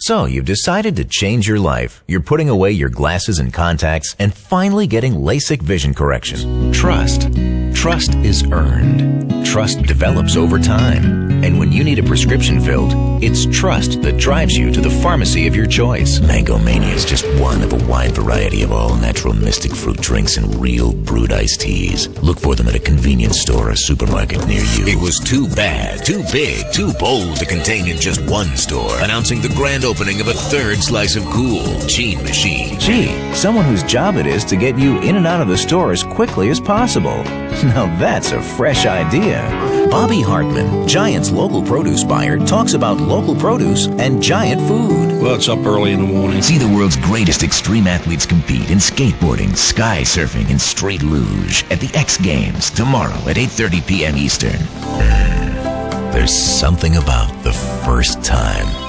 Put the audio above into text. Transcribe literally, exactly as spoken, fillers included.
So, you've decided to change your life. You're putting away your glasses and contacts and finally getting LASIK vision correction. Trust. Trust is earned. Trust develops over time. And when you need a prescription filled, it's trust that drives you to the pharmacy of your choice. Mango Mania is just one of a wide variety of all-natural mystic fruit drinks and real brewed iced teas. Look for them at a convenience store or supermarket near you. It was too bad, too big, too bold to contain in just one store. Announcing the grand opening of a third slice of cool, Gene Machine. Gee, someone whose job it is to get you in and out of the store as quickly as possible. Now that's a fresh idea. Bobby Hartman, Giant's local produce buyer, talks about local produce and Giant food. Well, it's up early in the morning. See the world's greatest extreme athletes compete in skateboarding, sky surfing, and straight luge at the X Games tomorrow at eight thirty p.m. Eastern. There's something about the first time.